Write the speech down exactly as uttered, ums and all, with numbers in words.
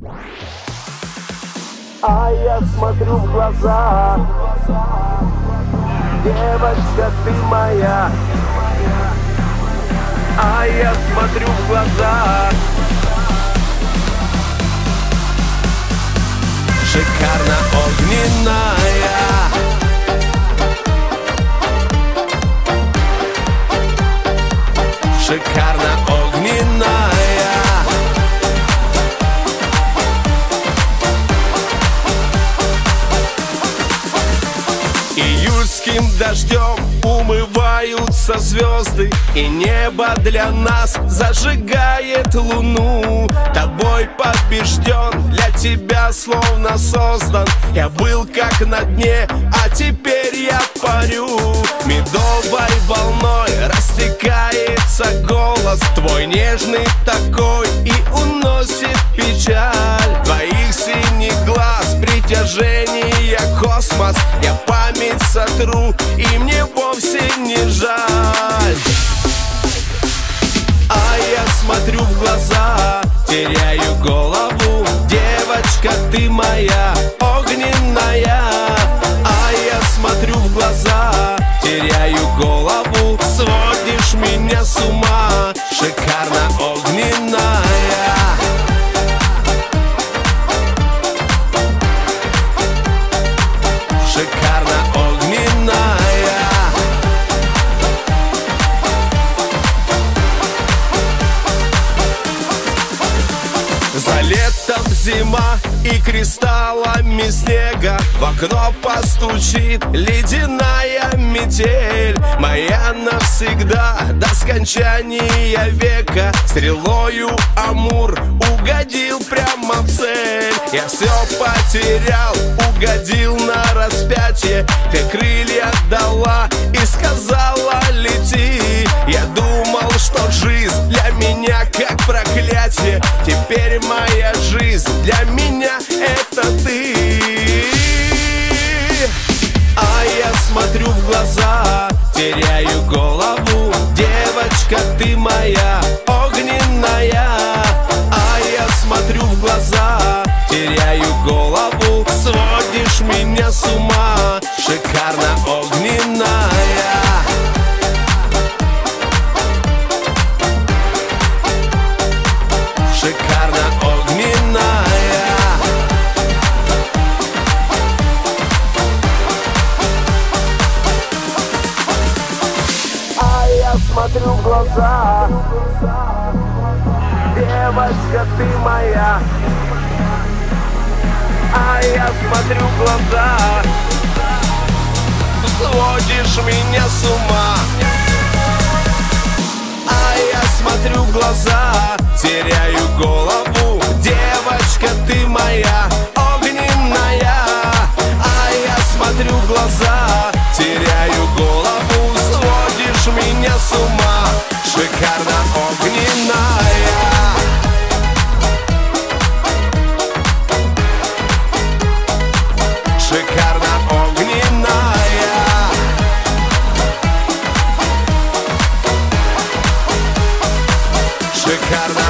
А я смотрю в глаза, девочка, ты моя. А я смотрю в глаза, шикарно огненная. Шикарно огненная. Июльским дождем умываются звезды, и небо для нас зажигает луну. Тобой побежден, для тебя словно создан. Я был как на дне, а теперь я парю. Медовой волной растекается голос твой нежный такой и уносит печаль. Твоих синих глаз притяжение космос. Я память сотру, и мне вовсе не жаль. А я смотрю в глаза, теряю голову. Девочка, ты моя, огненная. А я смотрю в глаза, теряю голову. Сводишь меня с ума, шикарно огненная. Шикарно огненная. За летом зима и кристаллами снега в окно постучит ледяная метель. Моя навсегда до скончания века. Стрелою Амур угодил прямо в цель. Я все потерял, угодил на распятие. Ты крылья дала и сказала лети. Я думал, что жизнь для меня как проклятие. Теперь моя жизнь для меня это ты. А я смотрю в глаза, теряю голову. Девочка, ты моя, огненная. А я смотрю в глаза, теряю голову. Сводишь меня с ума, шикарно огненная. Шикарно огненная. а я смотрю в глаза, девочка, ты моя. А я смотрю в глаза, Сводишь меня с ума. А я смотрю в глаза, теряю голову. Девочка, ты моя, огненная. А я смотрю в глаза, теряю голову. Сводишь меня с ума, шикарно огненная. Шикарно огненная. Шикарно